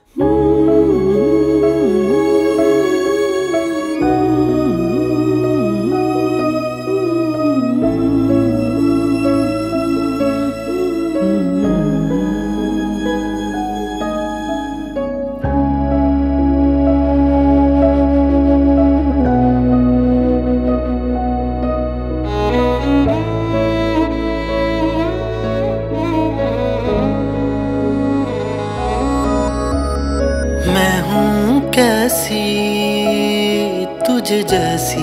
मैं हूँ कैसी तुझे जैसी,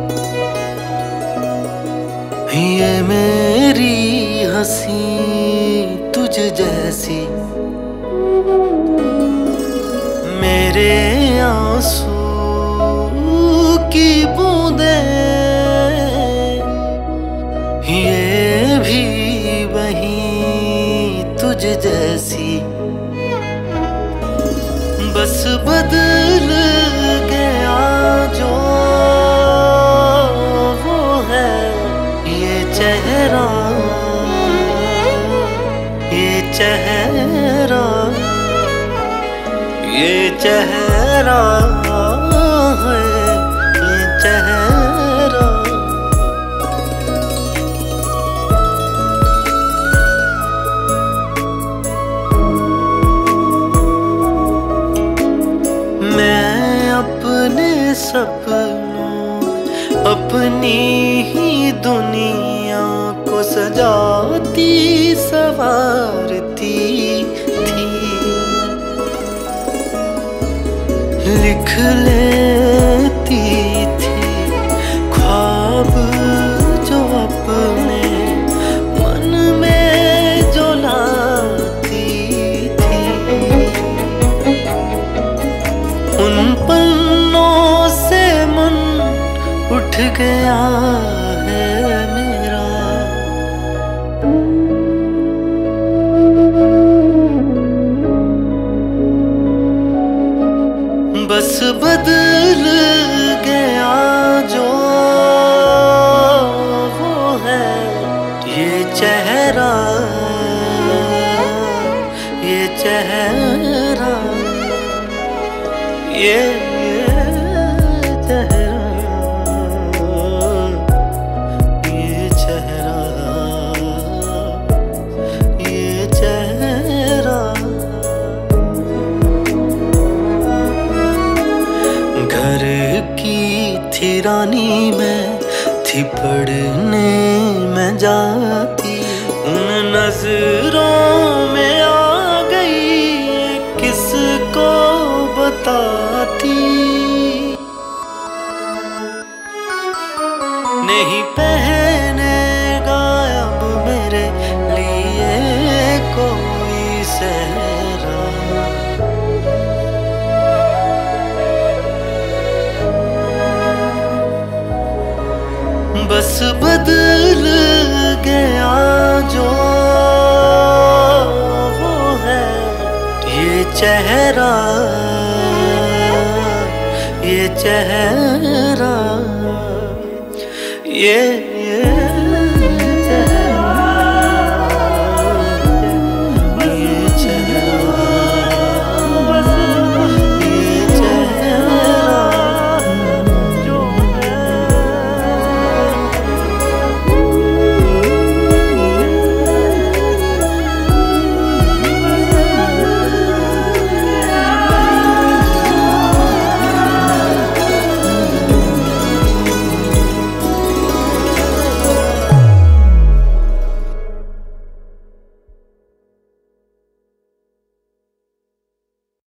ये मेरी हंसी तुझे जैसी, मेरे आंसू की बूंदें ये भी वही तुझे जैसी। बस बदल गया जो वो है ये चेहरा, ये चेहरा, ये चेहरा है, ये चेहरा। मैं अपने सपनों अपनी ही दुनिया को सजाती संवारती थी, लिख लेती थी ख्वाब जो अपने मन में जो लाती थी। उन पन्नों से मन उठ गया है मेरा, बस बदल गया जो वो है ये चेहरा, ये चेहरा, ये चेहरा, ये चेहरा, ये चेहरा। घर की थी रानी मैं, थी पढ़ने में जाती, उन नजरों में आ गई किसको बताती। नहीं पहनेगा अब मेरे लिए कोई सहरा, बस बदल गया जो वो है ये चेहरा, ये चेहरा, ये